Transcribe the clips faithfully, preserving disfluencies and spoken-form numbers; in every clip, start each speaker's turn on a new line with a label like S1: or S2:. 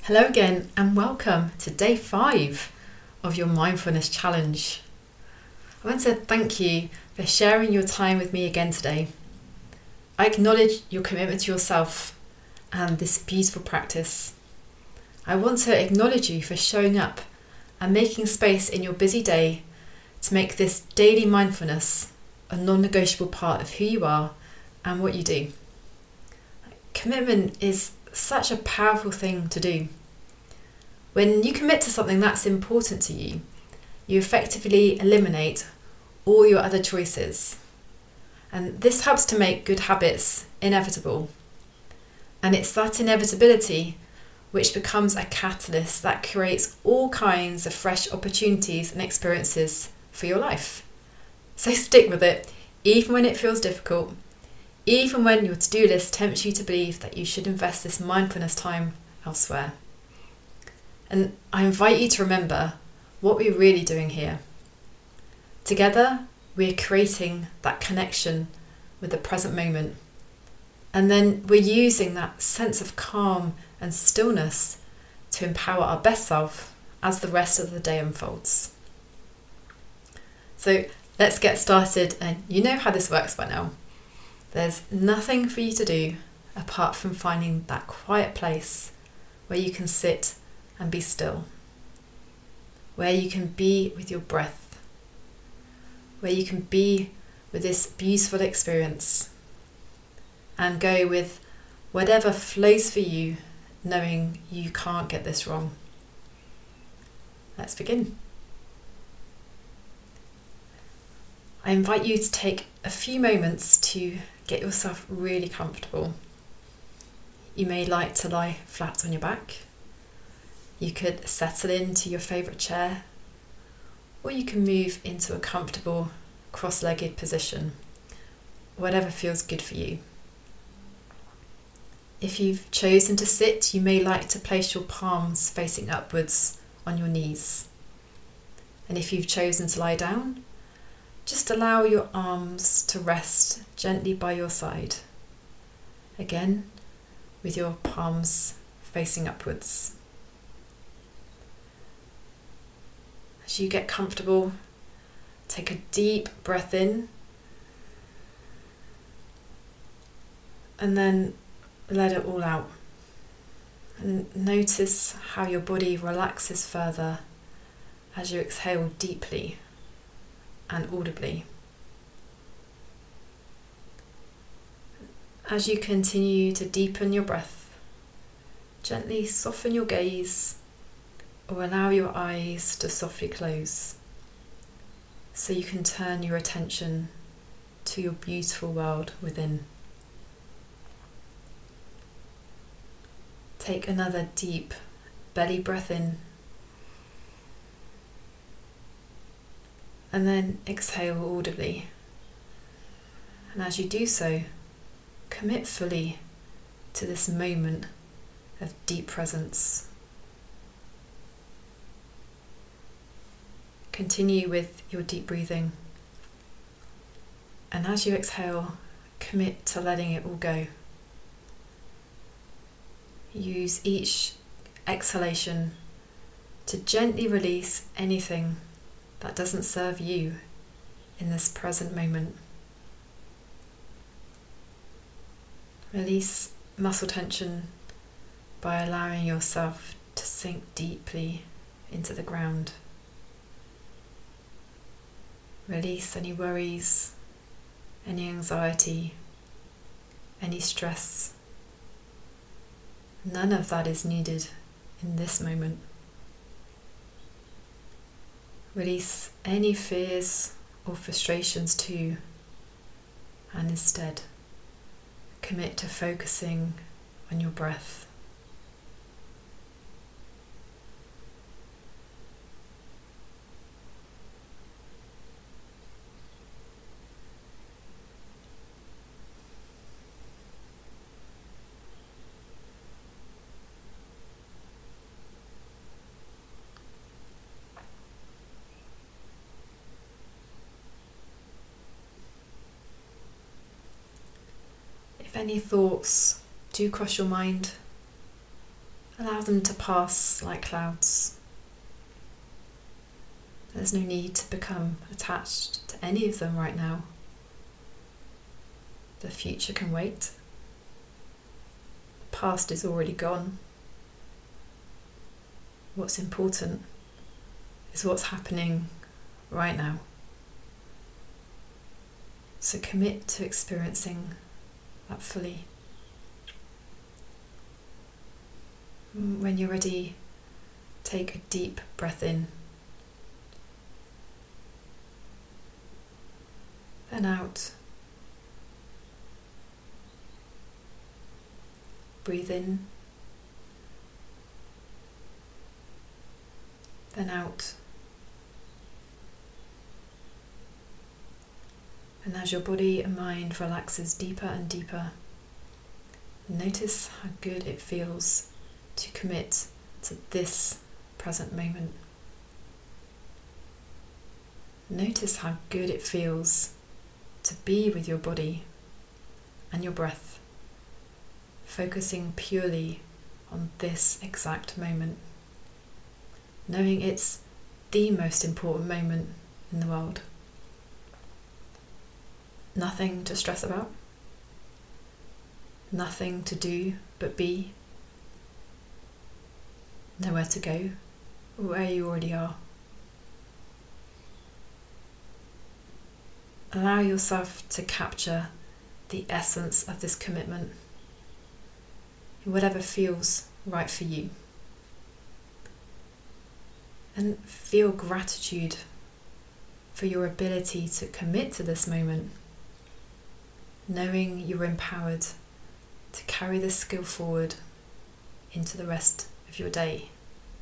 S1: Hello again and welcome to day five of your mindfulness challenge. I want to thank you for sharing your time with me again today. I acknowledge your commitment to yourself and this beautiful practice. I want to acknowledge you for showing up and making space in your busy day to make this daily mindfulness a non-negotiable part of who you are and what you do. Commitment is such a powerful thing to do. When you commit to something that's important to you, you effectively eliminate all your other choices. And this helps to make good habits inevitable. And it's that inevitability which becomes a catalyst that creates all kinds of fresh opportunities and experiences for your life. So stick with it, even when it feels difficult, even when your to-do list tempts you to believe that you should invest this mindfulness time elsewhere. And I invite you to remember what we're really doing here. Together, we're creating that connection with the present moment. And then we're using that sense of calm and stillness to empower our best self as the rest of the day unfolds. So let's get started, and you know how this works by now. There's nothing for you to do apart from finding that quiet place where you can sit and be still, where you can be with your breath, where you can be with this beautiful experience and go with whatever flows for you, knowing you can't get this wrong. Let's begin. I invite you to take a few moments to get yourself really comfortable. You may like to lie flat on your back. You could settle into your favourite chair, or you can move into a comfortable cross-legged position, whatever feels good for you. If you've chosen to sit, you may like to place your palms facing upwards on your knees. And if you've chosen to lie down, just allow your arms to rest gently by your side. Again, with your palms facing upwards. As you get comfortable, take a deep breath in and then let it all out. And notice how your body relaxes further as you exhale deeply and audibly. As you continue to deepen your breath, gently soften your gaze or allow your eyes to softly close so you can turn your attention to your beautiful world within. Take another deep belly breath in and then exhale audibly. And as you do so, commit fully to this moment of deep presence. Continue with your deep breathing. And as you exhale, commit to letting it all go. Use each exhalation to gently release anything that doesn't serve you in this present moment. Release muscle tension by allowing yourself to sink deeply into the ground. Release any worries, any anxiety, any stress. None of that is needed in this moment. Release any fears or frustrations too, and instead commit to focusing on your breath. If any thoughts do cross your mind, Allow them to pass like clouds. There's no need to become attached to any of them right now. The future can wait. The past is already gone. What's important is what's happening right now. So commit to experiencing that fully. When you're ready, take a deep breath in. Then out. Breathe in. Then out. And as your body and mind relaxes deeper and deeper, notice how good it feels to commit to this present moment. Notice how good it feels to be with your body and your breath, focusing purely on this exact moment, knowing it's the most important moment in the world. Nothing to stress about, nothing to do but be, nowhere to go, where you already are. Allow yourself to capture the essence of this commitment, whatever feels right for you. And feel gratitude for your ability to commit to this moment, knowing you're empowered to carry this skill forward into the rest of your day.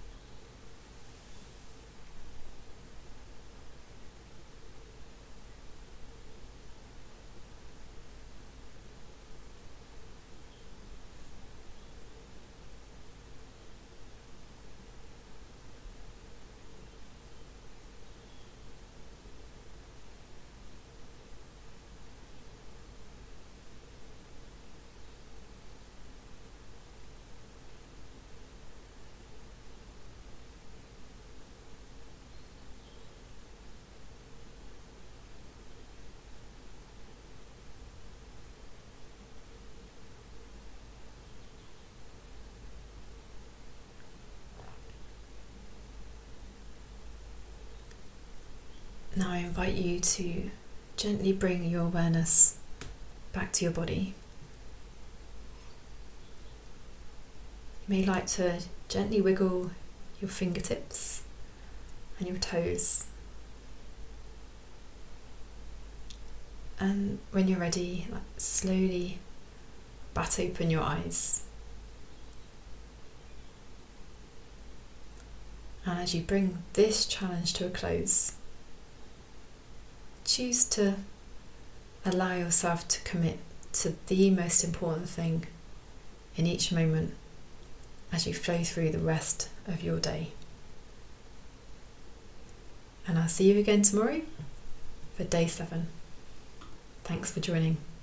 S1: Now I invite you to gently bring your awareness back to your body. You may like to gently wiggle your fingertips and your toes. And when you're ready, like, slowly bat open your eyes. And as you bring this challenge to a close, choose to allow yourself to commit to the most important thing in each moment as you flow through the rest of your day. And I'll see you again tomorrow for day seven. Thanks for joining.